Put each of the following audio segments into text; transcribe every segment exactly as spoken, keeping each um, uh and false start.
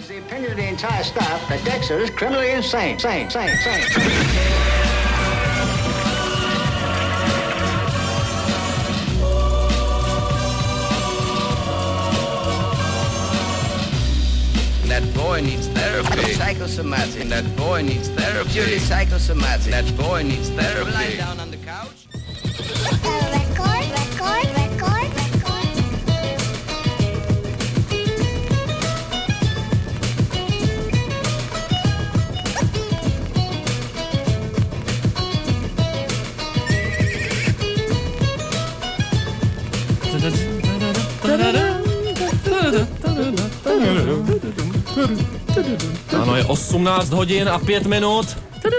the opinion of the entire staff that Dexter is criminally insane. Sane, sane, sane. That boy needs therapy. Psychosomatic. That boy needs therapy. Purely psychosomatic. That boy needs therapy. Lying down on the couch. Uh, record, record, record, record. Ano, je osmnáct hodin a pět minut.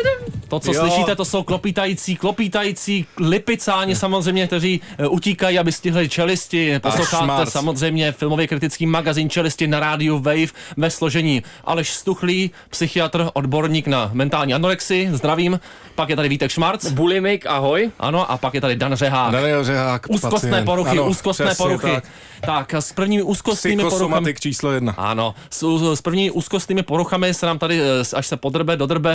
To, co jo. slyšíte, to jsou klopítající, klopítající lipicáni samozřejmě, kteří utíkají, aby stihli Čelisti. Posloucháte samozřejmě filmově kritický magazín Čelisti na rádiu Wave ve složení Aleš Stuchlý, psychiatr, odborník na mentální anorexii, zdravím. Pak je tady Vítek Šmarc. Bulimik, ahoj. Ano, a pak je tady Dan Řehák. Daniel Řehák, Úzkostné pacient. poruchy, ano, úzkostné poruchy. Tak. tak, s prvními úzkostnými poruchami. číslo jedna. Ano, s, s prvními úzkostnými poruchami se nám tady, až se podrbe, dodrbe,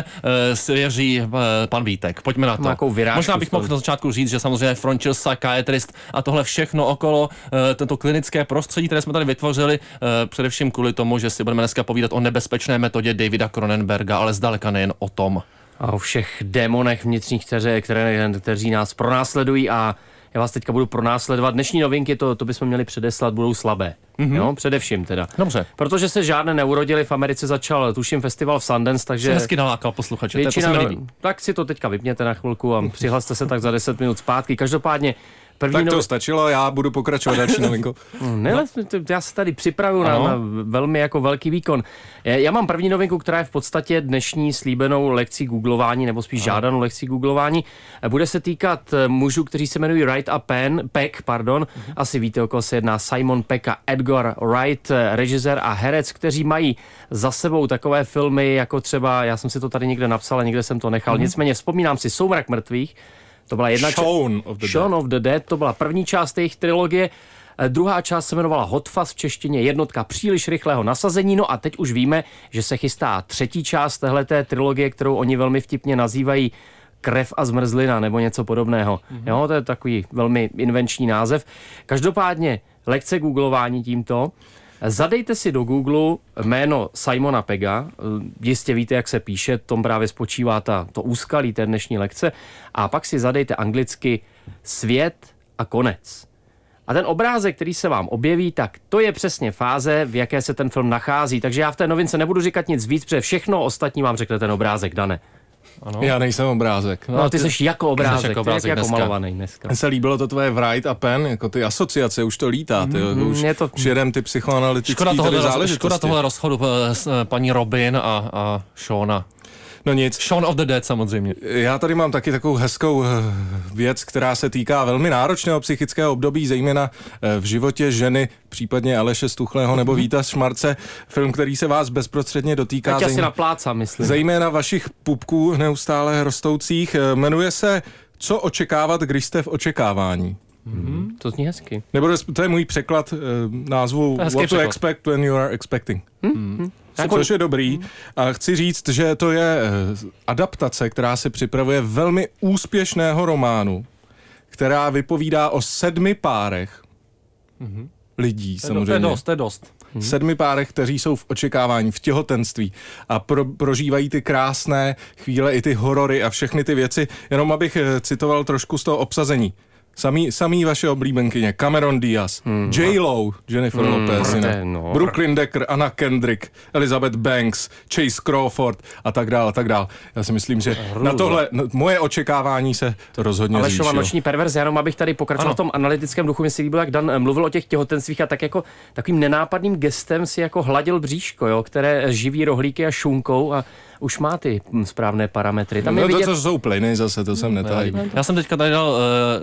svěří pan Vítek. Pojďme na to. Možná bych mohl na začátku říct, že samozřejmě frontil psychiatrist a tohle všechno okolo, tento klinické prostředí, které jsme tady vytvořili, především kvůli tomu, že si budeme dneska povídat o nebezpečné metodě Davida Cronenberga, ale zdaleka nejen o tom. A o všech démonech vnitřních, které, které, kteří nás pronásledují a já vás teďka budu pronásledovat. Dnešní novinky, to, to bychom měli předeslat, budou slabé. Mm-hmm. Jo, především teda. Dobře. Protože se žádné neurodili, v Americe začal, tuším, festival v Sundance, takže... Jsi hezky nalákal posluchače, většina, to, to no, tak si to teďka vypněte na chvilku a přihlaste se tak za deset minut zpátky. Každopádně první tak to novi... stačilo, já budu pokračovat další novinku. Ne, no. Já se tady připravuju na, na velmi jako velký výkon. Já mám první novinku, která je v podstatě dnešní slíbenou lekcí googlování, nebo spíš ano. žádanou lekcí googlování. Bude se týkat mužů, kteří se jmenují Wright a Penn, Peck, pardon. Uh-huh. Asi víte, o koho se jedná. Simon Peck a Edgar Wright, režisér a herec, kteří mají za sebou takové filmy, jako třeba, já jsem si to tady někde napsal a někde jsem to nechal. Uh-huh. Nicméně vzpomínám si Soumrak mrtvých. To byla jedna Shaun of the Shaun Dead. of the Dead, to byla první část jejich trilogie. Druhá část se jmenovala Hot Fuzz, v češtině jednotka příliš rychlého nasazení. No a teď už víme, že se chystá třetí část téhleté trilogie, kterou oni velmi vtipně nazývají Krev a zmrzlina nebo něco podobného. Mm-hmm. Jo, to je takový velmi invenční název. Každopádně lekce googlování tímto. Zadejte si do Google jméno Simona Pegga, jistě víte, jak se píše, tom právě spočívá ta, to úskalí té dnešní lekce, a pak si zadejte anglicky Svět a konec. A ten obrázek, který se vám objeví, tak to je přesně fáze, v jaké se ten film nachází. Takže já v té novince nebudu říkat nic víc, protože všechno ostatní vám řekne ten obrázek, Dane. Ano. Já nejsem obrázek. No, ty jsi jako obrázek, jako, obrázek ty jako malovaný dneska. Mně se líbilo to tvoje Wright a Penn, jako ty asociace, už to lítá, ty, mm, už to... přijedem ty psychoanalytický tady záležitosti. Škoda tohle rozchodu s paní Robin a, a Shauna. No nic. Shaun of the Dead samozřejmě. Já tady mám taky takovou hezkou věc, která se týká velmi náročného psychického období, zejména v životě ženy, případně Aleše Stuchlého nebo Víta Šmarce. Film, který se vás bezprostředně dotýká. Tak asi naplácá, myslím. Zejména vašich pupků neustále rostoucích. Jmenuje se Co očekávat, když jste v očekávání. Mm-hmm. To zní hezky. Nebo to je můj překlad eh, názvu What překlad. to expect when you are expecting. Mm-hmm. Což je dobrý. A chci říct, že to je adaptace, která se připravuje velmi úspěšného románu, která vypovídá o sedmi párech mm-hmm. lidí, to samozřejmě. To je dost, to je dost. Mm-hmm. Sedmi párech, kteří jsou v očekávání, v těhotenství a pro, prožívají ty krásné chvíle, i ty horory a všechny ty věci. Jenom abych citoval trošku z toho obsazení. Samý, samý vaše oblíbenkyně, Cameron Diaz, hmm. J-Lo, Jennifer hmm. Lopez, no. Brooklyn Decker, Anna Kendrick, Elizabeth Banks, Chase Crawford a tak dál a tak dál. Já si myslím, že Hruza. na tohle no, moje očekávání se rozhodně Ale zvýšilo. Ale noční perverze, jenom abych tady pokračoval v tom analytickém duchu, mi se líbilo, jak Dan mluvil o těch těhotenstvích a tak jako takovým nenápadným gestem si jako hladil bříško, jo, které živí rohlíky a šunkou a už má ty správné parametry. Tam no je vidět... to, to jsou plyny zase, to jsem netajil. Já jsem teďka tady dal uh, Danovi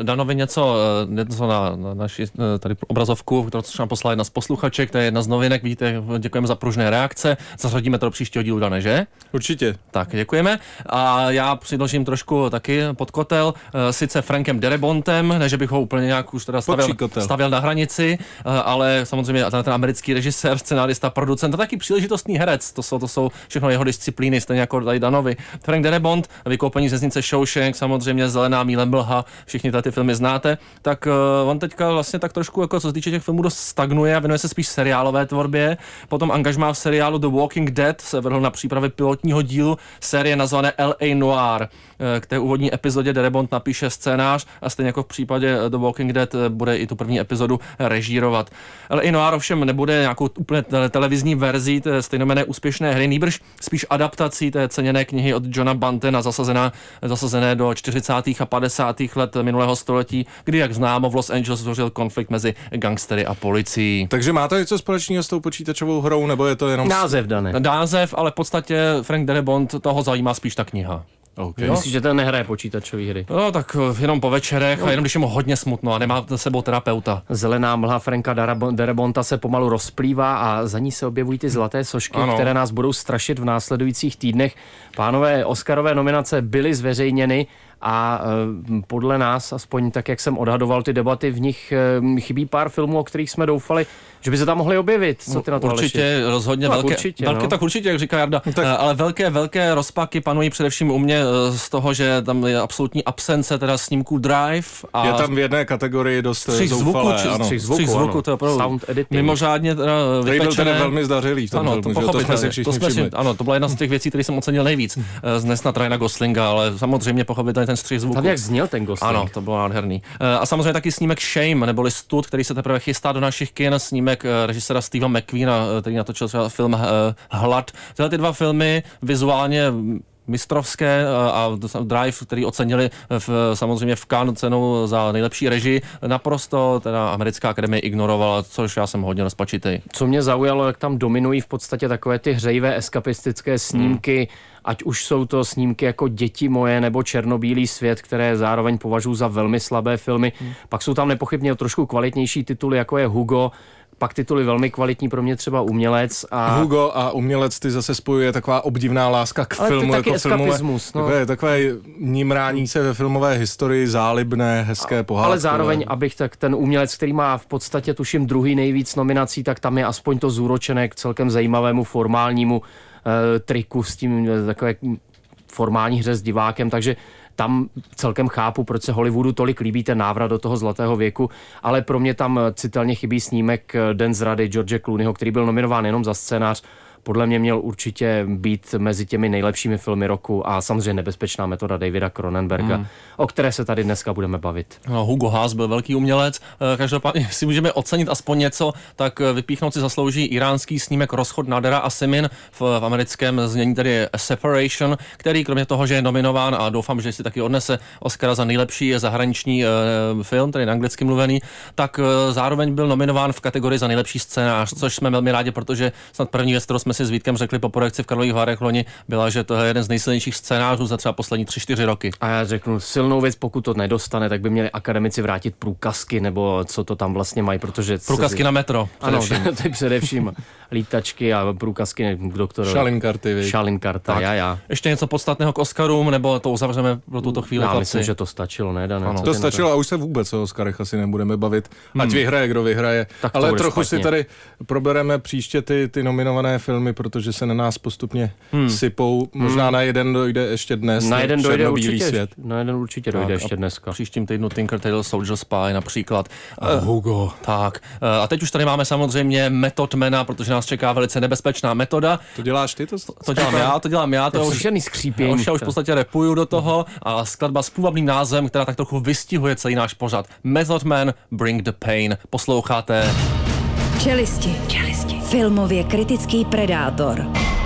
něco, něco na, na naši tady obrazovku, kterou nám poslala jedna z posluchaček, to je jedna z novinek, vidíte, děkujeme za pružné reakce, zařadíme to do příštího dílu, Dane, že? Určitě. Tak, děkujeme. A já předložím trošku taky pod kotel, sice Frankem Darabontem, ne, že bych ho úplně nějak už teda stavěl, stavěl na hranici, ale samozřejmě ten americký režisér, scenárista, producent a taky příležitostný herec, to jsou, to jsou všechno jeho disciplíny, stejně jako tady Danovi. Frank Darabont, Vykoupení z věznice Shawshank, samozřejmě Zelená míle mlha, všichni ty filmy znáte, tak uh, on teďka vlastně tak trošku, jako co se týče těch filmů, dost stagnuje a věnuje se spíš seriálové tvorbě. Potom angažmá v seriálu The Walking Dead se vrhl na přípravy pilotního dílu série nazvané L A Noir. K té úvodní epizodě Darabont napíše scénář a stejně jako v případě The Walking Dead bude i tu první epizodu režírovat. L A Noir ovšem nebude nějakou úplně televizní verzí té stejnomenné úspěšné hry, nýbrž spíš adaptací té ceněné knihy od Johna Bantena, zasazená, zasazené do čtyřicátých a padesátých let minulého století, kdy, jak známo, v Los Angeles zhořil konflikt mezi gangstery a policií. Takže má to něco společného s tou počítačovou hrou, nebo je to jenom... Název, Dane. Název, ale v podstatě Frank Darabont, toho zajímá spíš ta kniha. Okay. Myslíš, že ten nehraje počítačové hry? No, tak jenom po večerech no. A jenom když je mu hodně smutno a nemá s sebou terapeuta. Zelená mlha Franka Darabonta se pomalu rozplývá a za ní se objevují ty zlaté sošky, ano. které nás budou strašit v následujících týdnech. Pánové, Oscarové nominace byly zveřejněny a e, podle nás, aspoň tak, jak jsem odhadoval ty debaty, v nich e, chybí pár filmů, o kterých jsme doufali, že by se tam mohli objevit. Co ty na to, určitě, Aleši? Rozhodně, no, velké, určitě, velké no. tak určitě, jak říká Jarda, tak. ale velké, velké rozpaky panují především u mě z toho, že tam je absolutní absence teda snímků Drive. A je tam v jedné kategorii dost střih zoufalé. Zvuku, ano. střih zvuku, zvuku, to je opravdu sound editing. Mimořádně teda vypečené. Byl teda velmi zdařilý v tom ano, filmu, to, že? To jsme si všichni to jsme všimli. si, ano, to byla jedna z těch věcí, které jsem ocenil nejvíc. Dnes na Ryana Goslinga, ale samozřejmě pochopitelně ten střih zvuku. Tam jak zněl ten Gosling. Ano, to bylo nádherný. A samozřejmě taky snímek Shame, neboli Stud, který se teprve chystá do našich kin, snímek režiséra Steva McQueena, který natočil třeba film Hlad. Tyhle ty dva filmy vizuálně mistrovské a Drive, který ocenili v, samozřejmě v Cannes cenou za nejlepší režii, naprosto teda americká akademie ignorovala, což já jsem hodně rozpačitý. Co mě zaujalo, jak tam dominují v podstatě takové ty hřejivé eskapistické snímky, hmm. ať už jsou to snímky jako Děti moje nebo Černobílý svět, které zároveň považuji za velmi slabé filmy. Hmm. Pak jsou tam nepochybně trošku kvalitnější tituly, jako je Hugo, pak tituly velmi kvalitní, pro mě třeba Umělec. A... Hugo a Umělec ty zase spojuje taková obdivná láska k ale filmu. Ale to jako taky eskapismus. Filmové, no. Takové, takové nímrání se ve filmové historii, zálibné, hezké pohádkové. Ale zároveň, abych tak ten Umělec, který má v podstatě tuším druhý nejvíc nominací, tak tam je aspoň to zúročené k celkem zajímavému formálnímu uh, triku s tím takové formální hře s divákem, takže tam celkem chápu, proč se Hollywoodu tolik líbí ten návrat do toho zlatého věku, ale pro mě tam citelně chybí snímek Den zrady George Clooneyho, který byl nominován jenom za scénář. Podle mě měl určitě být mezi těmi nejlepšími filmy roku a samozřejmě Nebezpečná metoda Davida Cronenberga, hmm. o které se tady dneska budeme bavit. No, Hugo Haas byl velký umělec, každopádně si můžeme ocenit aspoň něco, tak vypíchnout si zaslouží iránský snímek Rozchod Nadera a Simin v, v americkém znění tedy Separation, který kromě toho, že je nominován a doufám, že si taky odnese Oscara za nejlepší zahraniční e, film, tedy anglicky mluvený, tak e, zároveň byl nominován v kategorii za nejlepší scénář, což jsme velmi rádi, protože snad první věc, kterou jsme si s Vítkem řekli po projekci v Karlových Varech loni, byla, že to je jeden z nejsilnějších scénářů za třeba poslední tři čtyři roky. A já řeknu silnou věc, pokud to nedostane, tak by měli akademici vrátit průkazky, nebo co to tam vlastně mají, protože... Průkazky se... na metro. Především. Ano, to je především lítačky a průkazky k doktorovi. Šalinkarty. Šalinkarta, já, já. Ještě něco podstatného k Oscarům, nebo to uzavřeme pro tuto chvíli? Já chlapci? myslím, že to stačilo, ne, Dane? To stačilo to? A už se vůbec o Oscarech asi nebudeme bavit. Ať hmm. vyhraje, kdo vyhraje. Ale trochu špatně. Si tady probereme příště ty, ty nominované filmy, protože se na nás postupně hmm. sypou. Možná hmm. na jeden dojde ještě dnes. Na jeden dojde určitě, svět. Na jeden určitě dojde tak, ještě dneska. Příštím týdnu Tinker Tailor Soldier Spy například. A uh, Hugo. Tak. Uh, a teď už tady máme samozřejmě Method Mana, protože nás čeká velice nebezpečná metoda. To děláš ty? To, to dělám já, to dělám já. To, to už, skřípění. Už já už v podstatě repuju do toho a skladba s půvabným názvem, která tak trochu vystihuje celý náš pořad. Method Man, Bring the Pain. Posloucháte Čelisti. Čelisti. Filmově kritický predátor.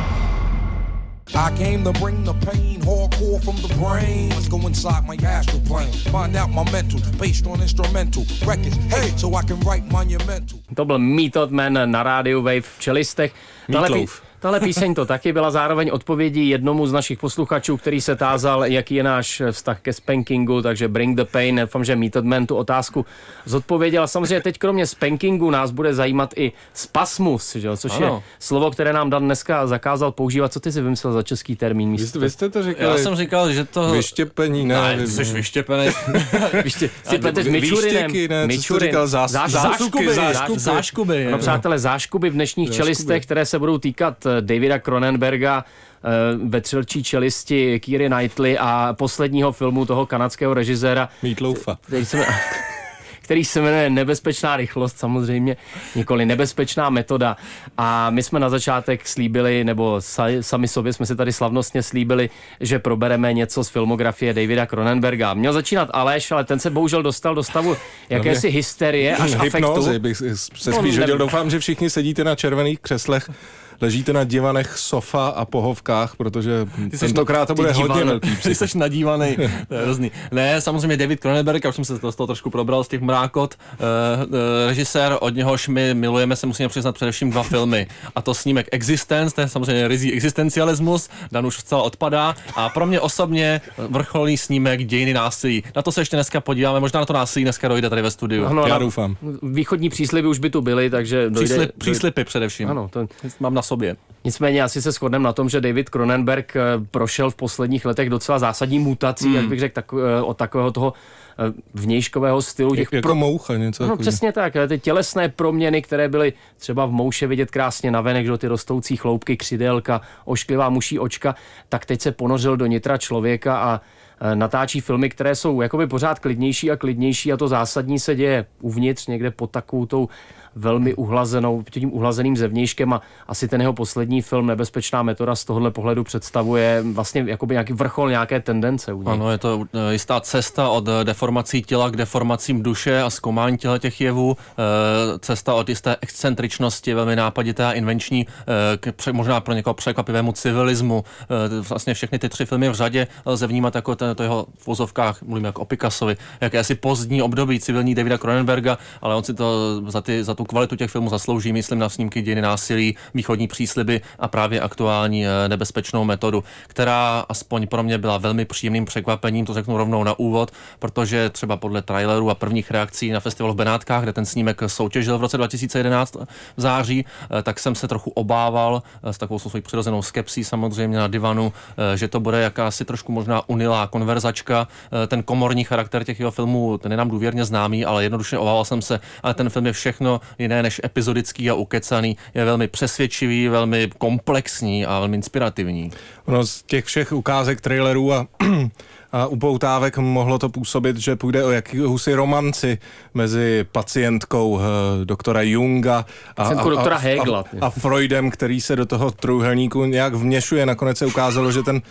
I came to bring the pain, hardcore from the brain. Let's go inside my astral plane, find out my mental, based on instrumental records. Hey, so I can write monumental. To byl Method Man na rádiu Wave v Čelistech. Meatloaf. Tahle píseň to taky byla zároveň odpovědí jednomu z našich posluchačů, který se tázal, jaký je náš vztah ke spankingu, takže Bring the Pain, doufám, že Method Man tu otázku zodpověděl. A samozřejmě teď kromě spankingu nás bude zajímat i spasmus, že? Což ano. je slovo, které nám Dan dneska zakázal používat. Co ty si vymyslel za český termín? Místo? Vy jste to říkali. Já jsem říkal, že to... Vyštěpení, ne. Ne, ty jsi vyštěpený. Vyště... Si pleteš Mičurinem. Mičurin. Zás... Záškuby. Záškuby. Záškuby. No, přátelé, záškuby v dnešních záškuby. čelistech, které se budou týkat Davida Cronenberga, ve Třelčí čelisti Keira Knightley a posledního filmu toho kanadského režiséra. Meatloafa. Který se jmenuje Nebezpečná rychlost, samozřejmě, nikoli Nebezpečná metoda. A my jsme na začátek slíbili, nebo sami sobě jsme si tady slavnostně slíbili, že probereme něco z filmografie Davida Cronenberga. Měl začínat Aleš, ale ten se bohužel dostal do stavu jakési hysterie až afektu. Hypnózy bych se spíš hodil. Doufám, že všichni sedíte na červených křeslech, ležíte na divanech, sofa a pohovkách, protože tentokrát to bude hodně velký. Ty jsi nadívaný, to je hrozný. Ne, samozřejmě David Cronenberg, já už jsem se z toho trošku probral z těch mrákot, uh, uh, režisér, od něhož my milujeme, se musíme přiznat především dva filmy. A to snímek Existence, to je samozřejmě rizí existencialismus, Dan už zcela odpadá. A pro mě osobně vrcholný snímek Dějiny násilí. Na to se ještě dneska podíváme, možná na to násilí dneska dojde tady ve studiu. Ano, já doufám. Východní přísliby už by tu byly, takže dojde... Příslip, příslipy především. Ano, to... mám na sobě. Nicméně asi se shodneme na tom, že David Cronenberg prošel v posledních letech docela zásadní mutací, mm. jak bych řekl, tak, od takového toho vnějškového stylu. Těch jako pro... moucha něco. No přesně tak, ty tělesné proměny, které byly třeba v mouše vidět krásně navenek, že ty rostoucí chloupky, křidélka, ošklivá muší očka, tak teď se ponořil do nitra člověka a natáčí filmy, které jsou jakoby pořád klidnější a klidnější a to zásadní se děje uvnitř, někde pod takovou tou velmi uhlazenou, tím uhlazeným zevnějškem a asi ten jeho poslední film Nebezpečná metoda z tohohle pohledu představuje vlastně jakoby nějaký vrchol nějaké tendence u něj. Ano, je to jistá cesta od deformací těla k deformacím duše a zkoumání těla těch jevů, cesta od jisté excentričnosti, velmi nápadité a invenční, k možná pro někoho překvapivému civilismu. Vlastně všechny ty tři filmy v řadě lze vnímat jako to jeho v vozovkách, mluvíme jako o Picassovi, jakési pozdní období civilní Davida Cronenberga, ale on si to za, ty, za tu kvalitu těch filmů zaslouží, myslím na snímky Dějiny násilí, Východní přísliby a právě aktuální Nebezpečnou metodu, která aspoň pro mě byla velmi příjemným překvapením, to řeknu rovnou na úvod, protože třeba podle trailerů a prvních reakcí na festivalu v Benátkách, kde ten snímek soutěžil v roce dva tisíce jedenáct v září, tak jsem se trochu obával s takovou svou přirozenou skepsí samozřejmě na divanu, že to bude jakási trošku možná unilá konverzačka. Ten komorní charakter těch jeho filmů, ten je nám důvěrně známý, ale jednoduše obával jsem se, ale ten film je všechno jiné než epizodický a ukecaný, je velmi přesvědčivý, velmi komplexní a velmi inspirativní. Ono z těch všech ukázek, trailerů a, a upoutávek mohlo to působit, že půjde o jakousi romanci mezi pacientkou uh, doktora Junga a, a, doktora a, Hegla, a, a Freudem, který se do toho trojúhelníku nějak vměšuje. Nakonec se ukázalo, že ten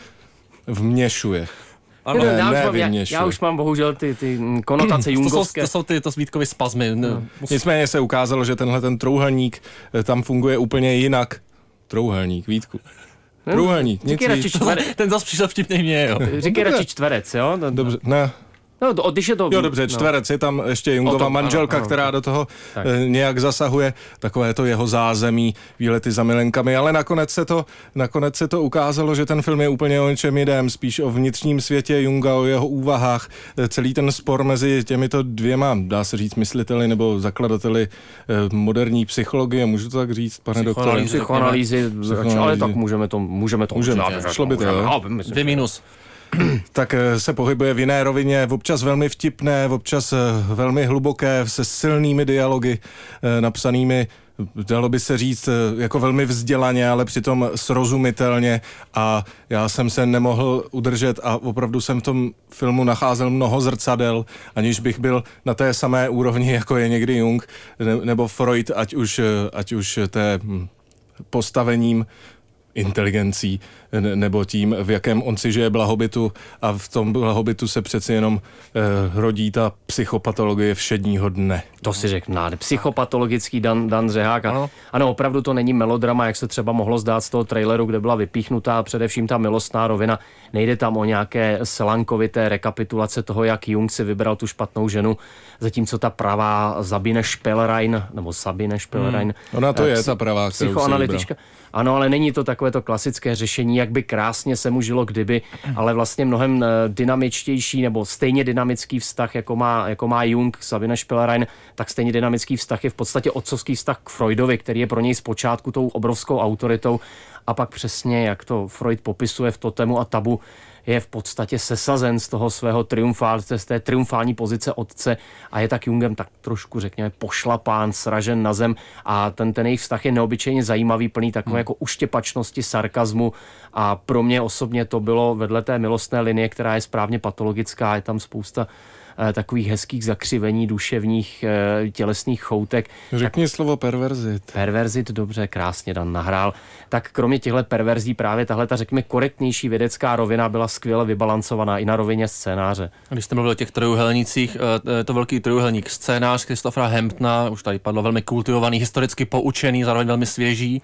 vměšuje. Ano, ne, já, už mám, já, já už mám bohužel ty, ty konotace jungovské. To jsou, to jsou ty to Vítkovy spazmy. No. Nicméně se ukázalo, že tenhle ten trouhelník tam funguje úplně jinak. Trouhelník, Vítku. Trouhelník, nic víc. Ten zase přišel vtipně mě, jo. Říkej radši čtverec, jo? Dobře, ne. No, když je to... Jo, dobře, čtverec, no. Je tam ještě Jungova tom, manželka, ano, ano, která do toho tak. nějak zasahuje, takové to jeho zázemí, výlety za milenkami, ale nakonec se to, nakonec se to ukázalo, že ten film je úplně o něčem jiném, spíš o vnitřním světě Junga, o jeho úvahách, celý ten spor mezi těmito dvěma, dá se říct, mysliteli nebo zakladateli moderní psychologie, můžu to tak říct, pane doktore? Psychoanalýzy, ale tak můžeme to, můžeme to. Můžeme, šlo by to, jo? Dvě minus. Tak se pohybuje v jiné rovině, občas velmi vtipné, občas velmi hluboké, se silnými dialogy napsanými, dalo by se říct, jako velmi vzdělaně, ale přitom srozumitelně a já jsem se nemohl udržet a opravdu jsem v tom filmu nacházel mnoho zrcadel, aniž bych byl na té samé úrovni, jako je někdy Jung nebo Freud, ať už, ať už té postavením inteligencí nebo tím, v jakém on si žije blahobytu a v tom blahobytu se přeci jenom eh, rodí ta psychopatologie všedního dne. To si řekl, náde. Psychopatologický Dan, Dan Řehák. Ano. ano, opravdu to není melodrama, jak se třeba mohlo zdát z toho traileru, kde byla vypíchnutá především ta milostná rovina. Nejde tam o nějaké slankovité rekapitulace toho, jak Jung si vybral tu špatnou ženu, zatímco ta pravá Sabine Spielrein, nebo Sabine Spielrein. Hmm. Ona to je ta pravá, kterou psychoanalytička. Ano, ale není to takové to klasické řešení, jak by krásně se mu žilo kdyby, ale vlastně mnohem dynamičtější nebo stejně dynamický vztah, jako má, jako má Jung, Sabine Spielrein, tak stejně dynamický vztah je v podstatě otcovský vztah k Freudovi, který je pro něj zpočátku tou obrovskou autoritou a pak přesně, jak to Freud popisuje v Totemu a tabu, je v podstatě sesazen z toho svého triumfál, z té triumfální pozice otce a je tak Jungem tak trošku, řekněme, pošlapán, sražen na zem a ten, ten jejich vztah je neobyčejně zajímavý, plný takové hmm. jako uštěpačnosti, sarkazmu a pro mě osobně to bylo vedle té milostné linie, která je správně patologická, je tam spousta takových hezkých zakřivení duševních tělesných choutek. Řekni tak, slovo perverzit. Perverzit, dobře, krásně Dan nahrál. Tak kromě těchto perverzí právě tahle ta, řekněme, korektnější vědecká rovina byla skvěle vybalancovaná i na rovině scénáře. Když jste mluvil o těch trojuhelnících, to velký trojuhelník scénář Christophera Hamptona, už tady padlo, velmi kultivovaný, historicky poučený, zároveň velmi svěží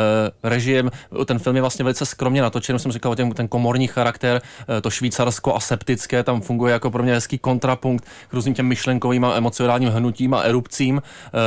režim. Ten film je vlastně velice skromně natočen, jsem říkal o těm, ten komorní charakter, to švýcarsko aseptické, tam funguje jako pro mě hezký kontrapunkt k různým těm myšlenkovým a emocionálním hnutím a erupcím.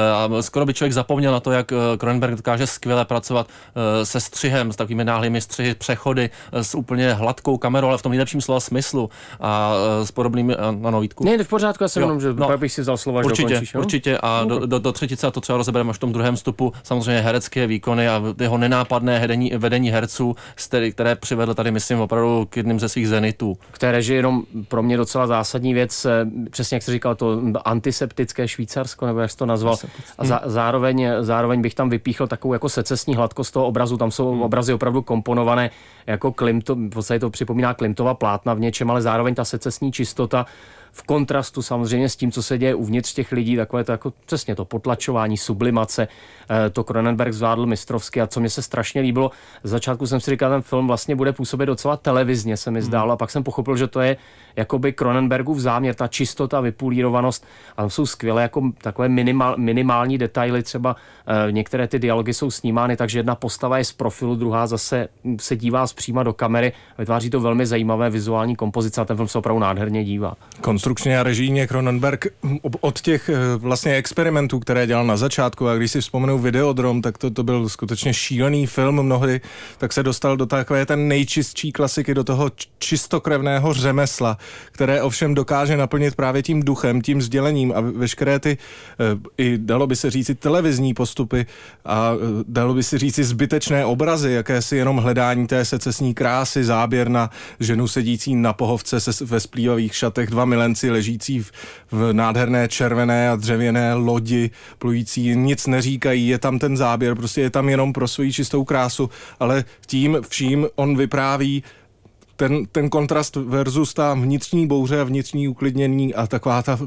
A skoro by člověk zapomněl na to, jak Cronenberg dokáže skvěle pracovat se střihem, s takovými náhlými střihy, přechody, s úplně hladkou kamerou, ale v tom nejlepším slova smyslu a s podobnými, ano, Vítku. Ne, v pořádku, já jsem jenom, že no, bych si vzal slova, určitě, že dokončíš, určitě a do, do, do třetice, a to třeba rozebereme až v tom druhém vstupu, samozřejmě herecké výkony a jeho nenápadné vedení, vedení herců, které přivedl tady, myslím, opravdu k jedním ze svých zenitů. Které, že jenom pro mě docela zásadní věc, přesně jak jsi říkal, to antiseptické Švýcarsko, nebo jak jsi to nazval. A za, zároveň, zároveň bych tam vypíchl takovou jako secesní hladkost toho obrazu. Tam jsou hmm. obrazy opravdu komponované jako Klimto, v podstatě to připomíná Klimtova plátna v něčem, ale zároveň ta secesní čistota v kontrastu samozřejmě s tím, co se děje uvnitř těch lidí, takové to jako přesně to potlačování, sublimace, to Cronenberg zvládl mistrovsky a co mě se strašně líbilo, z začátku jsem si říkal, ten film vlastně bude působit docela televizně, se mi zdálo, a pak jsem pochopil, že to je jakoby Cronenbergův záměr, ta čistota, vypulírovanost a tam jsou skvělé jako takové minimál, minimální detaily, třeba e, některé ty dialogy jsou snímány, takže jedna postava je z profilu, druhá zase se dívá zpříma do kamery, vytváří to velmi zajímavé vizuální kompozice a ten film se opravdu nádherně dívá. Konstrukčně a režijně Cronenberg od těch vlastně experimentů, které dělal na začátku, a když si vzpomenu Videodrom, tak to, to byl skutečně šílený film mnohdy, tak se dostal do takové ten nejčistší klasiky, do toho čistokrevného řemesla, které ovšem dokáže naplnit právě tím duchem, tím sdělením a veškeré ty, i dalo by se říci, televizní postupy a dalo by se říci zbytečné obrazy, jakési jenom hledání té secesní krásy, záběr na ženu sedící na pohovce se, ve splývavých šatech, dva milenci ležící v, v nádherné červené a dřevěné lodi, plující, nic neříkají, je tam ten záběr, prostě je tam jenom pro svoji čistou krásu, ale tím vším on vypráví ten, ten kontrast versus ta vnitřní bouře a vnitřní uklidnění a taková ta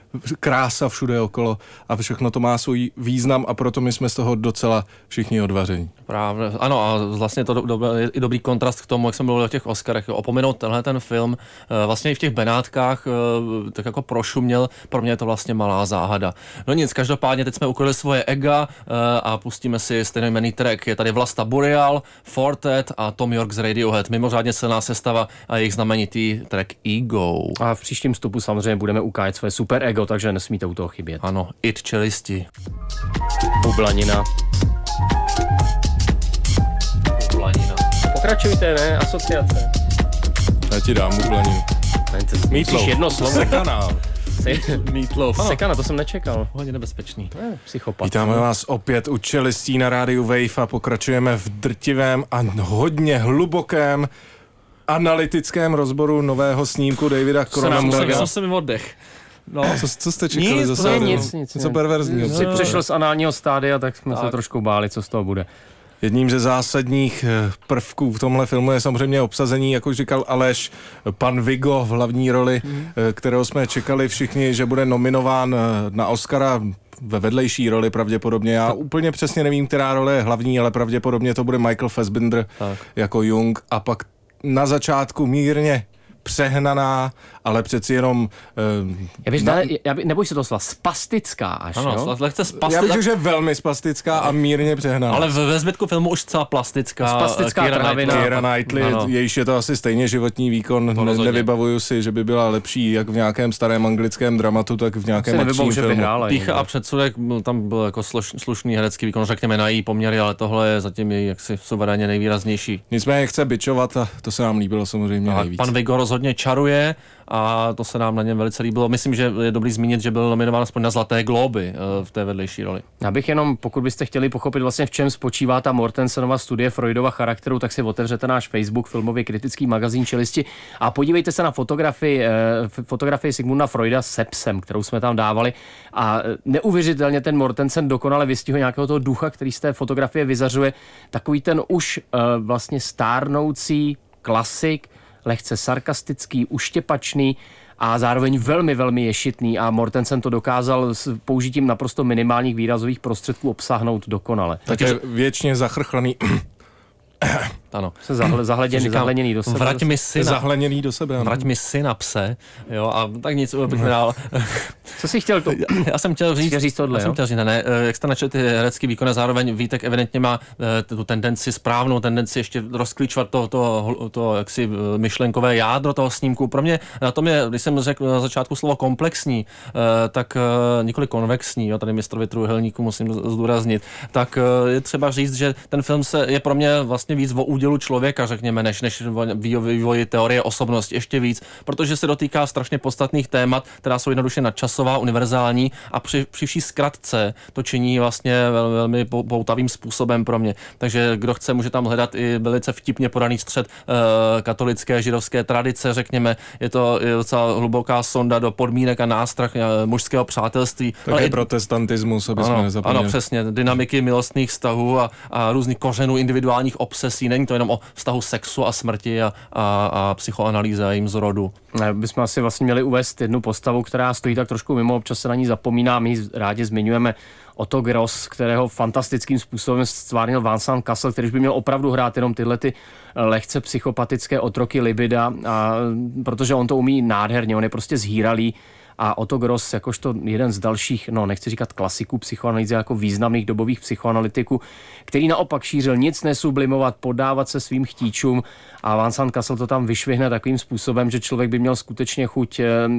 krása všude okolo a všechno to má svůj význam a proto my jsme z toho docela všichni odvaření. Právě, ano a vlastně to do, do, je i dobrý kontrast k tomu, jak jsem mluvil o těch Oscarech. Opomenout tenhle ten film, vlastně i v těch Benátkách tak jako prošuměl, pro mě je to vlastně malá záhada. No nic, každopádně teď jsme ukryli svoje ega a pustíme si stejnojmenný track. Je tady Vlasta Boreal, Fortet a Tom York z Radiohead. Mimořádně silná sestava a jejich znamenitý track Ego. A v příštím vstupu samozřejmě budeme ukájet své super ego, takže nesmíte u toho chybět. Ano, It čelisti. Bublanina. Bublanina. Pokračujte, ne? Asociace. Já ti dám bublaninu. Meatloaf. Jedno slovo. Sekana. Meatloaf. Sekana, to jsem nečekal. Hodně nebezpečný. To je psychopat. Vítáme vás opět u čelistí na rádiu Wave a pokračujeme v drtivém a hodně hlubokém analytickém rozboru nového snímku Davida Cronenberga. Co jsem mi oddech. No. Co, co jste čekali nic, zase? Nic, nic. Co perverzního. Jsi přešel z análního stádia, tak jsme no. se trošku báli, co z toho bude. Jedním ze zásadních prvků v tomhle filmu je samozřejmě obsazení, jak už říkal Aleš, pan Viggo v hlavní roli, mm. kterého jsme čekali všichni, že bude nominován na Oscara ve vedlejší roli pravděpodobně. Já úplně přesně nevím, která role je hlavní, ale pravděpodobně to bude Michael Fassbender tak. jako Jung a pak na začátku mírně přehnaná, ale přeci jenom... Uh, já bych, na... já bych, neboj se to slova, spastická až, ano, jo? Lehce spastická. Já bych řekl, že velmi spastická a mírně přehnaná. Ale ve zbytku filmu už celá plastická. Spastická trávina. Keira Knightley, jejíž je to asi stejně životní výkon. Ne, nevybavuju si, že by byla lepší jak v nějakém starém anglickém dramatu, tak v nějakém akčním filmu. Pícha a předsudek, tam byl jako sluš, slušný herecký výkon, řekněme na její poměry, ale tohle je zatím její jaksi suverénně nejvýraznější. Nicméně chce bičovat a to se nám líbilo samozřejmě a nejvíc. Pan Viggo rozhodně čaruje a to se nám na něm velice líbilo. Myslím, že je dobrý zmínit, že byl nominován aspoň na Zlaté glóby v té vedlejší roli. Já bych jenom, pokud byste chtěli pochopit vlastně v čem spočívá ta Mortensenova studie Freudova charakteru, tak si otevřete náš Facebook, filmově kritický magazín Čelisti a podívejte se na fotografii, fotografii Sigmunda Freuda se psem, kterou jsme tam dávali a neuvěřitelně ten Mortensen dokonale vystihl nějakého toho ducha, který z té fotografie vyzařuje, takový ten už vlastně stárnoucí klasik, lehce sarkastický, uštěpačný a zároveň velmi, velmi ješitný a Mortensen to dokázal s použitím naprosto minimálních výrazových prostředků obsáhnout dokonale. Takže věčně zachrchlaný. Ano. Se zahle, zahleděný, zahleděný do sebe. Vrať mi syna. Zahleděný do sebe. Vrať mi syna, pse. Jo, a tak nic, bych dál. Co jsi chtěl to? Já jsem chtěl říct, říct tohle, já jsem chtěl říct, ne, ne, jak jste načali ty herecký výkony, zároveň Vítek evidentně má tu tendenci, správnou tendenci ještě rozklíčovat to, to, to jaksi myšlenkové jádro toho snímku. Pro mě na tom je, když jsem řekl na začátku slovo komplexní, tak nikoli konvexní, jo, tady mistrovi trojúhelníku musím zdůraznit, tak je třeba říct, že ten film se je pro mě vlastně víc o údělu člověka, řekněme, než, než vývoji teorie osobnosti, ještě víc, protože se dotýká strašně podstatných témat, která jsou jednoduše nadčasová, univerzální a při, při vší zkratce to činí vlastně vel, velmi poutavým způsobem pro mě. Takže kdo chce, může tam hledat i velice vtipně podaný střed e, katolické, židovské tradice, řekněme, je to je docela hluboká sonda do podmínek a nástrah e, mužského přátelství. Také protestantismus, aby jsme nezapomněli. Ano, přesně, dynamiky milostných vztahů a, a různých kořenů individuálních obsesí. Není to jenom o vztahu sexu a smrti a, a, a psychoanalýze a jejím zrodu. Bychom asi vlastně měli uvést jednu postavu, která stojí tak trošku mimo, občas se na ní zapomíná, my rádi zmiňujeme Otto Gross, kterého fantastickým způsobem stvárnil Vincent Cassel, který by měl opravdu hrát jenom tyhle ty lehce psychopatické otroky libida, a, protože on to umí nádherně, on je prostě zhýralý. A Otto Gross, jakožto jeden z dalších, no nechci říkat klasiků psychoanalýzy, jako významných dobových psychoanalytiků, který naopak šířil nic nesublimovat, podávat se svým chtíčům a Vincent Cassel to tam vyšvihne takovým způsobem, že člověk by měl skutečně chuť,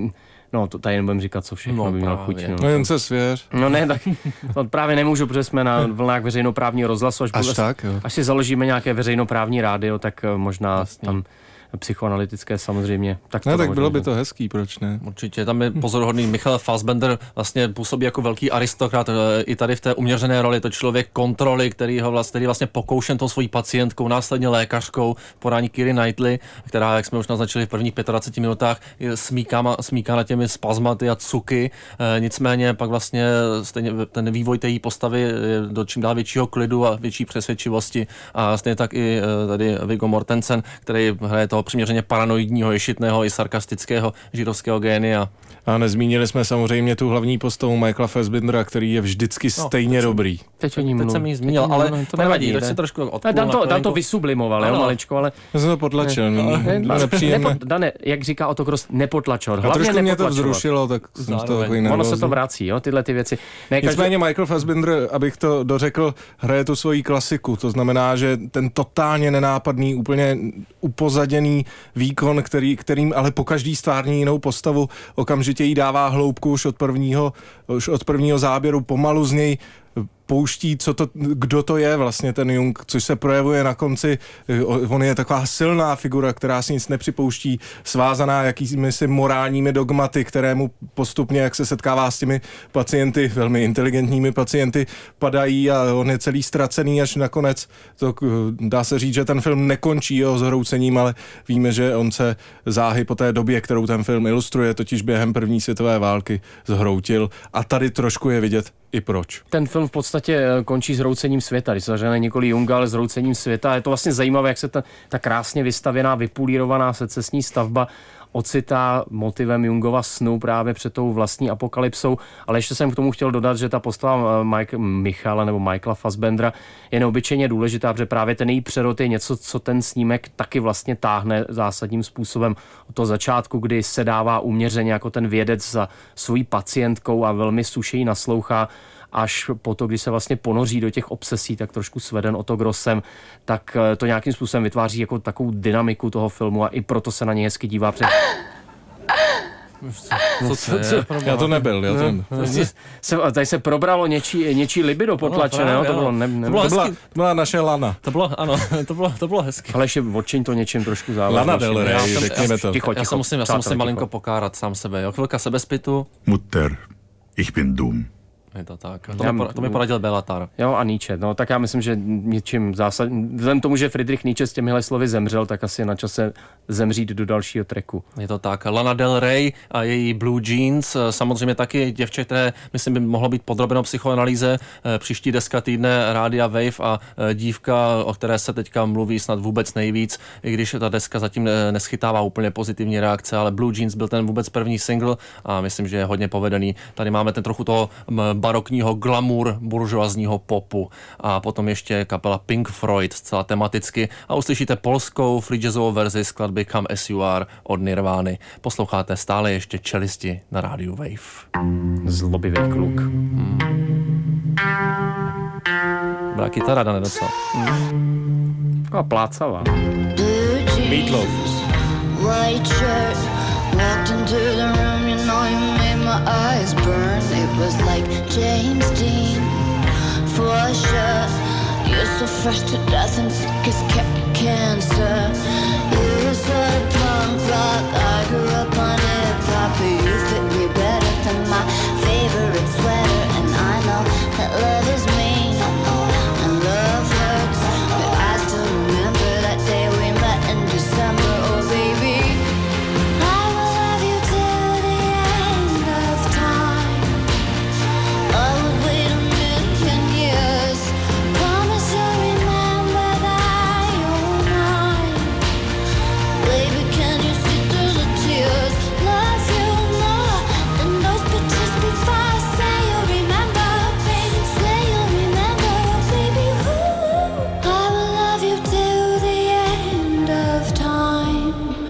no to tady nebudem říkat, co všechno no, by měl chuť. No, no jen se svěř. No ne, tak to právě nemůžu, protože jsme na vlnách veřejnoprávního rozhlasu, až, až, bude, tak, jo. až si založíme nějaké veřejnoprávní rádio, tak možná Jasně. tam psychoanalytické samozřejmě. Tak to ne, tak bylo by to hezký, proč ne? Určitě, tam je pozoruhodný Michael Fassbender, vlastně působí jako velký aristokrat, i tady v té uměřené roli, to člověk kontroly, který ho vlastně, který vlastně pokoušen tou svojí pacientkou, následně lékařkou, podání Keiry Knightley, která, jak jsme už naznačili v prvních dvaceti pěti minutách, smíká, smíká na těmi spazmaty a cuky, e, nicméně pak vlastně stejně ten vývoj té její postavy je do čím dál většího klidu a větší přesvědčivosti a stejně tak i e, tady Viggo Mortensen, který hraje toho přiměřeně paranoidního, ješitného i sarkastického židovského génia. A nezmínili jsme samozřejmě tu hlavní postavu Michaela Fassbendera, který je vždycky no, stejně teď dobrý. Teď, teď, teď jsem jí zmínil, ale to, to nevadí, tak si trošku odpůl Dan to, Dan to vysublimoval, jo, maličko, ale... Já jsem to potlačil, ne, ne, ne, nepříjemné. Nepo, Dane, jak říká Otto Gross, nepotlačovat. A trošku mě to vzrušilo, tak jsem to takový nervózní. Ono se to vrací, jo, tyhle ty věci. Ne, Nicméně každý... Michael Fassbender, abych to dořekl, hraje tu svoji klasiku, to znamená, že ten totálně nenápadný, úplně upozaděný výkon, který, kterým ale po každý stvární jinou postavu okamžitě jí dává hloubku už od prvního, už od prvního záběru, pomalu z něj pouští, co to, kdo to je vlastně ten Jung, což se projevuje na konci. On je taková silná figura, která si nic nepřipouští, svázaná jakými si morálními dogmaty, kterému postupně, jak se setkává s těmi pacienty, velmi inteligentními pacienty, padají a on je celý ztracený až nakonec. To, dá se říct, že ten film nekončí jeho zhroucením, ale víme, že on se záhy po té době, kterou ten film ilustruje, totiž během první světové války zhroutil a tady trošku je vidět i proč. Ten film v podstatě podstatě končí zhroucením světa, když se zažene Nikoli Junga, ale zhroucením světa. Je to vlastně zajímavé, jak se ta, ta krásně vystavěná, vypulírovaná secesní stavba ocitá motivem Jungova snu právě před tou vlastní apokalypsou, ale ještě jsem k tomu chtěl dodat, že ta postava Mike, Michala nebo Michaela Fassbendera je neobyčejně důležitá, protože právě ten její přerod je něco, co ten snímek taky vlastně táhne zásadním způsobem od toho začátku, kdy se dává uměřeně jako ten vědec za svojí pacientkou a velmi sušejí naslouchá, až po to, když se vlastně ponoří do těch obsesí, tak trošku sveden Otto Grossem, tak to nějakým způsobem vytváří jako takovou dynamiku toho filmu a i proto se na něj hezky dívá před... Co, co, co? Já to nebyl, já to nebyl. Se, tady se probralo něčí, něčí libido potlačené, no, to bylo ne, ne, to, bylo to, byla, to byla naše Lana. To bylo, ano, to bylo, to bylo hezky. Ale ještě odčiň to něčím trošku záleží. Lana Del Rey, řekněme to. Ticho, ticho, já se musím, já se musím ticho. malinko pokárat sám sebe, jo. Chvilka sebezpitu. Mutter, ich bin dumm. Je to tak. To, mi, to mi poradil Bellatar. Jo, a Nietzsche. No, tak já myslím, že něčím zásadním. Vzhledem tomu, že Friedrich Nietzsche s těmihle slovy zemřel, tak asi je na čase zemřít do dalšího tracku. Je to tak. Lana Del Rey a její Blue Jeans, samozřejmě taky děvče, které myslím by mohlo být podrobeno psychoanalýze. Příští deska týdne Rádia Wave a dívka, o které se teďka mluví snad vůbec nejvíc, i když ta deska zatím neschytává úplně pozitivní reakce, ale Blue Jeans byl ten vůbec první single a myslím, že je hodně povedený. Tady máme ten trochu toho barokního glamour buržoazního popu a potom ještě kapela Pink Floyd zcela tematicky a uslyšíte polskou free jazzovou verzi skladby Come As You Are od Nirvány. Posloucháte stále ještě Čelisti na rádiu Wave. Zlobivý kluk. Hmm. Byla kytara, Dane, docela. Hmm. Taková plácavá. Meatloaf. White shirt, walked into the room, you know you made my eyes burn. It was like James Dean, for sure. You're so fresh to death and sick as kept cancer. You were sort of punk rock, I grew up on hip-hop, but you fit me better than my favorite sweater. And I know that love is mean, and love hurts, but I still remember that day we met in December. Oh baby, I will love you till the end of time. I would wait a million years. Promise you'll remember that you're mine. Baby, can you see through the tears? Love you more than those pictures before. Say you'll remember, baby. Say you'll remember, baby. Ooh, I will love you till the end of time.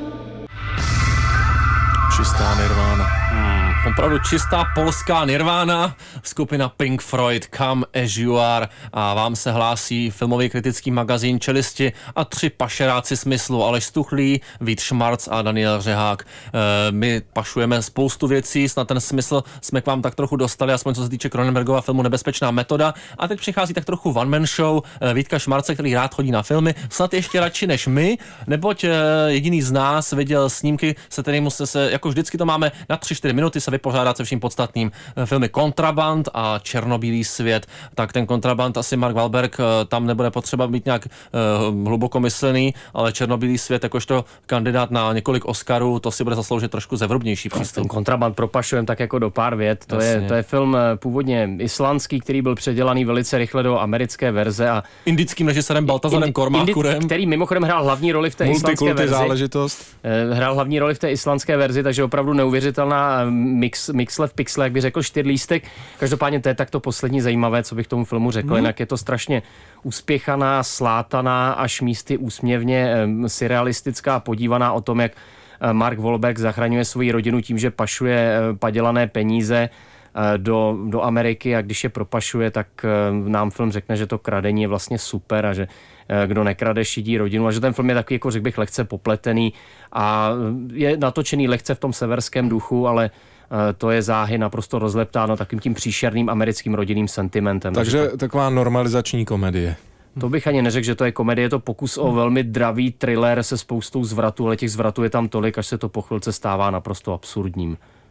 Čistá Nirvana. Opravdu čistá polská Nirvana, skupina Pink Floyd, Come As You Are a vám se hlásí filmový kritický magazín Čelisti a tři pašeráci smyslu, Aleš Stuchlý, Vít Šmarc a Daniel Řehák. E, my pašujeme spoustu věcí, snad ten smysl jsme k vám tak trochu dostali, aspoň co se týče Cronenbergova filmu Nebezpečná metoda a teď přichází tak trochu one man show e, Vítka Šmarce, který rád chodí na filmy, snad ještě radši než my, neboť e, jediný z nás viděl snímky, se kterým se, se jako vždycky to máme na tři čtyři minuty se vypořádat se vším podstatným. Filmy Kontraband a Černobílý svět. Tak ten Kontraband asi Mark Wahlberg, tam nebude potřeba být nějak uh, hlubokomyslný, ale Černobílý svět jakožto kandidát na několik Oscarů, to si bude zasloužit trošku zevrubnější přístup. Ten Kontraband propašujem tak jako do pár vět. To je, to je film původně islandský, který byl předělaný velice rychle do americké verze a indickým režisérem Baltazarem Kormákurem, který mimochodem hrál hlavní roli v té islandské verzi. záležitost. Hrál hlavní roli v té islandské verzi, takže opravdu neuvěřitelná mix, mixle v pixle, jak by řekl Štyrlístek. Každopádně to je takto poslední zajímavé, co bych tomu filmu řekl. Hmm. Jinak je to strašně uspěchaná, slátaná, až místy úsměvně surrealistická, podívaná o tom, jak Mark Wahlberg zachraňuje svoji rodinu tím, že pašuje padělané peníze do, do Ameriky a když je propašuje, tak nám film řekne, že to kradení je vlastně super a že kdo nekrade, šidí rodinu a že ten film je takový, jako řekl bych, lehce popletený a je natočený lehce v tom severském duchu, ale to je záhy naprosto rozleptáno takovým tím příšerným americkým rodinným sentimentem. Takže, Takže to, taková normalizační komedie. To bych ani neřekl, že to je komedie, je to pokus o velmi dravý thriller se spoustou zvratů, ale těch zvratů je tam tolik, až se to po chvilce stává naprosto absurdním.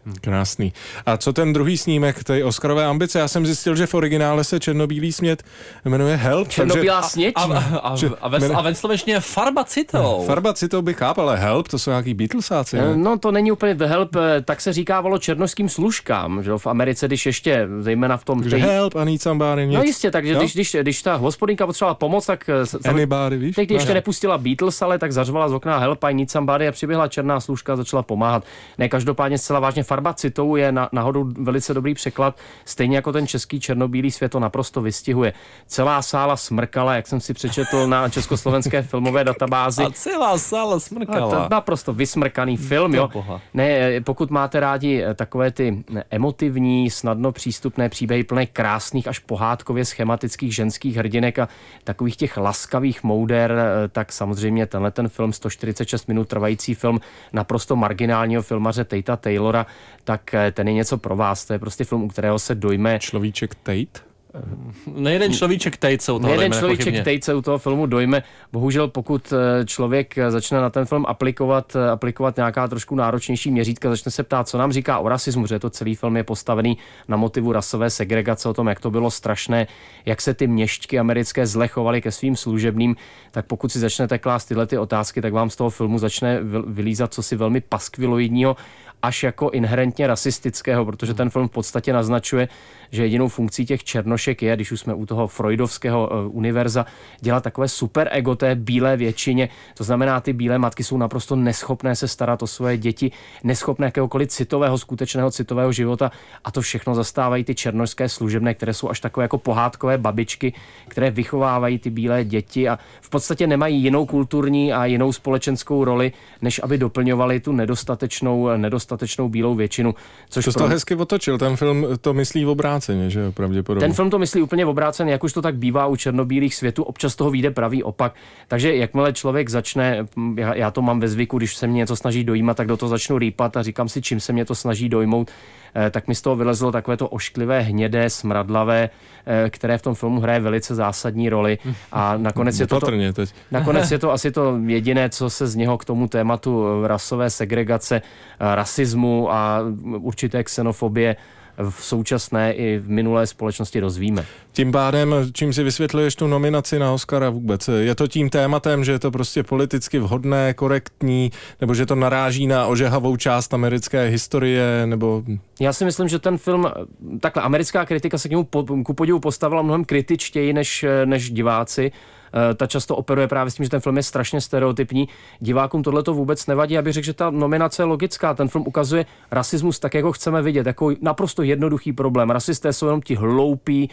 Krásný. A co ten druhý snímek, ty Oscarové ambice? Já jsem zjistil, že v originále se Černobílý smět jmenuje Help. Černobílá sněť? A, a, a, a, ve, a ve slovenštině Farba citou. Farba citou bych chápal, ale Help, to jsou nějaký Beatlesáci. Ne? No to není úplně The Help, tak se říkávalo černošským služkám, že v Americe, když ještě, zejména v tom... Takže tej... Help a need somebody, nic. No jistě, takže když, když, když ta hospodinka potřebovala pomoc, tak... Anybody, víš? Teď, když ještě nepustila Beatles, ale tak zařvala z okna Help I need somebody a přiběhla černá služka a začala pomáhat. Ne, každopádně zcela vážně Farba citou je na, náhodou velice dobrý překlad, stejně jako ten český Černobílý svět to naprosto vystihuje. Celá sála smrkala, jak jsem si přečetl na československé filmové databázi. A celá sála smrkala. To naprosto vysmrkaný film, jo. Ne, pokud máte rádi takové ty emotivní, snadno přístupné příběhy plné krásných až pohádkově schematických ženských hrdinek a takových těch laskavých mouder, tak samozřejmě tenhle ten film, sto čtyřicet šest minut trvající film naprosto marginálního filmaře Tatea Taylora, tak ten je něco pro vás. To je prostě film, u kterého se dojme... Človíček Tate? Nejeden človíček Tate se u toho Nejeden dojme, človíček Tate se u toho filmu dojme. Bohužel pokud člověk začne na ten film aplikovat, aplikovat nějaká trošku náročnější měřítka, začne se ptát, co nám říká o rasismu, že to celý film je postavený na motivu rasové segregace, o tom, jak to bylo strašné, jak se ty měšťky americké zle chovaly ke svým služebným, tak pokud si začnete klást tyhle ty otázky, tak vám z toho filmu začne vylízat cosi velmi paskviloidního, až jako inherentně rasistického, protože ten film v podstatě naznačuje, že jedinou funkcí těch černošek je, když už jsme u toho freudovského uh, univerza, dělat takové super ego té bílé většině. To znamená, ty bílé matky jsou naprosto neschopné se starat o svoje děti, neschopné jakéhokoliv citového, skutečného citového života a to všechno zastávají ty černošské služebné, které jsou až takové jako pohádkové babičky, které vychovávají ty bílé děti a v podstatě nemají jinou kulturní a jinou společenskou roli, než aby doplňovali tu nedostatečnou, nedostatečnou bílou většinu. Což to jsi pro... to hezky otočil, ten film to myslí obráceně, že jo, pravděpodobně. Ten film to myslí úplně obráceně, jak už to tak bývá u černobílých světů, občas toho vyjde pravý opak. Takže jakmile člověk začne, já, já to mám ve zvyku, když se mě něco snaží dojímat, tak do toho začnu rýpat a říkám si, čím se mě to snaží dojmout, eh, tak mi z toho vylezlo takové to ošklivé, hnědé, smradlavé, eh, které v tom filmu hraje velice zásadní roli a nakonec je to, to, nakonec je to asi to jediné, co se z něho k tomu tématu rasové segregace, rasismu a určité xenofobie v současné i v minulé společnosti dozvíme. Tím pádem, čím si vysvětluješ tu nominaci na Oscara vůbec? Je to tím tématem, že je to prostě politicky vhodné, korektní, nebo že to naráží na ožehavou část americké historie, nebo... Já si myslím, že ten film, takhle americká kritika se k němu po, ku podivu postavila mnohem kritičtěji než, než diváci. Ta často operuje právě s tím, že ten film je strašně stereotypní. Divákům tohle to vůbec nevadí. Já bych řekl, že ta nominace je logická. Ten film ukazuje rasismus tak, jak ho chceme vidět. Jako naprosto jednoduchý problém. Rasisté jsou jenom ti hloupí,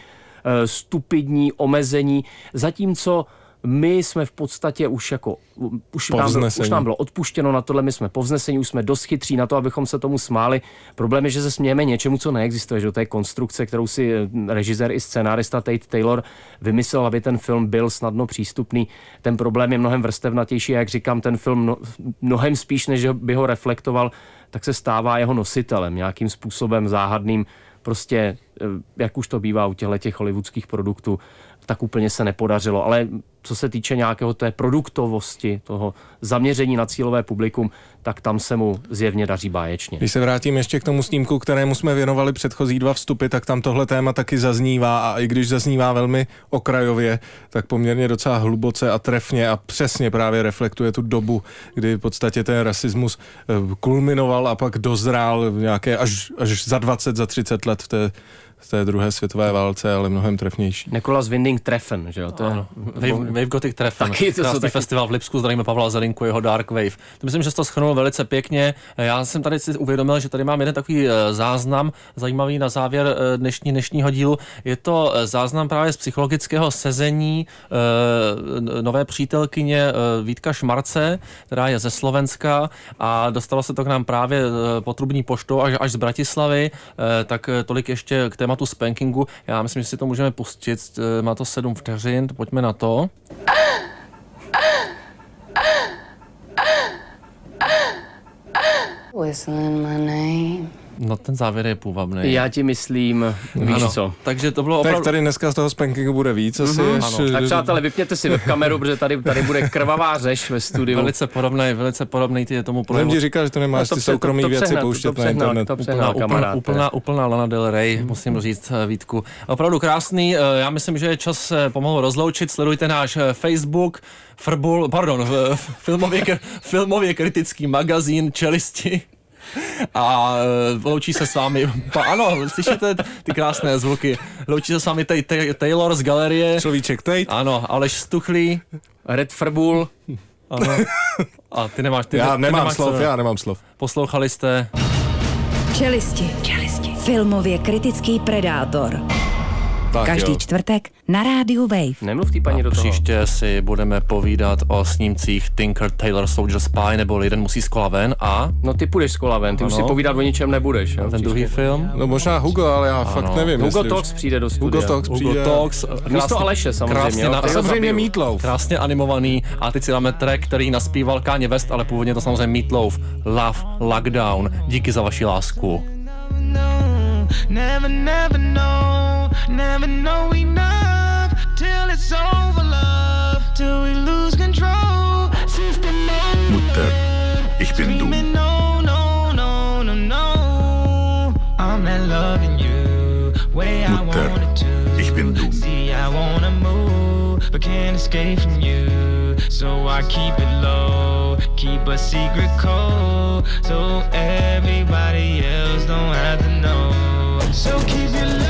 stupidní, omezení. Zatímco my jsme v podstatě už jako, už nám, bylo, už nám bylo odpuštěno na tohle, my jsme povznesení, už jsme dost chytří na to, abychom se tomu smáli. Problém je, že se smějeme něčemu, co neexistuje, že to je konstrukce, kterou si režisér i scenárista Tate Taylor vymyslel, aby ten film byl snadno přístupný. Ten problém je mnohem vrstevnatější a jak říkám, ten film mnohem spíš, než by ho reflektoval, tak se stává jeho nositelem, nějakým způsobem záhadným. Prostě, jak už to bývá u těchto hollywoodských produktů, tak úplně se nepodařilo. Ale co se týče nějakého té produktovosti, toho zaměření na cílové publikum, tak tam se mu zjevně daří báječně. Když se vrátím ještě k tomu snímku, kterému jsme věnovali předchozí dva vstupy, tak tam tohle téma taky zaznívá a i když zaznívá velmi okrajově, tak poměrně docela hluboce a trefně a přesně právě reflektuje tu dobu, kdy v podstatě ten rasismus kulminoval a pak dozrál nějaké až, až za dvacet, za třicet let v té z té druhé světové válce, ale mnohem trefnější. Nicholas Winding Treffen, že jo? To je... Wave, Wave Gothic Treffen. Taky, to Krásný taky... festival v Lipsku, zdravíme Pavla Zelinku, jeho Dark Wave. To myslím, že jsi to shrnul velice pěkně. Já jsem tady si uvědomil, že tady mám jeden takový záznam zajímavý na závěr dnešní, dnešního dílu. Je to záznam právě z psychologického sezení nové přítelkyně Vítka Šmarce, která je ze Slovenska a dostalo se to k nám právě potrubní poštou až, až z Bratislavy. Tak tolik ještě k tématu spankingu. Já myslím, že si to můžeme pustit. Má to sedm vteřin, pojďme na to. No ten závěr je půvabný. Já ti myslím, víš ano. co. Takže to bylo opravdu... Tak tady dneska z toho spankingu bude víc, asi Mm-hmm. až... Tak přátelé, vypněte si webkameru, protože tady, tady bude krvavá řeš ve studiu. Velice podobný, velice podobný ty tomu Jsem projevu. ti říkal, že to nemáš No, ty to pře- soukromý to- to věci přehnal, pouštět to na přehnal, internet. to přehnal. Úplná, kamaráde. úplná, úplná Lana Del Rey, mm. musím říct, Vítku. Opravdu krásný, já myslím, že je čas se pomalu rozloučit, sledujte náš Facebook, Frbul, pardon, filmově, filmově kritický magazín Čelisti. A loučí se s vámi, pa, ano, slyšíte ty krásné zvuky, loučí se s vámi tej, tej, Taylor z galerie. Človíček Tate. Ano, Aleš Stuchlý. Red Frbul. Ano. A ty nemáš, ty, Já ty nemám nemáš slov, co, já nemám slov. Poslouchali jste Čelisti. Čelisti. Filmově kritický predátor. Tak Každý jo. čtvrtek na rádiu Wave. Nemluv tý paní do toho. Příště si budeme povídat o snímcích Tinker Tailor Soldier Spy nebo Lidem musí z kola ven a No ty půjdeš z kola ven, ty už Ano. si povídat o ničem nebudeš. Jo, ten příště. druhý film. No možná Hugo, ale já fakt nevím. Hugo jestli Talks už... přijde do studia. Hugo Talks Hugo přijde. Talks. Místo Aleše samozřejmě. krásně jo, na- to A se samozřejmě zabiju. Meatloaf. Krásně animovaný a teď si dáme track, který naspíval Kanye West, ale původně to samozřejmě Meatloaf. Love Lockdown. Díky za vaši lásku. Never, never know, never know enough till it's over, love, till we lose control. System Mutter, ich bin dumm. no, no, no, no, no. I'm not loving you way I Mutter, wanted to. ich bin dumm. See, I wanna move, but can't escape from you. So I keep it low, keep a secret code, so everybody else don't have to know. So keep your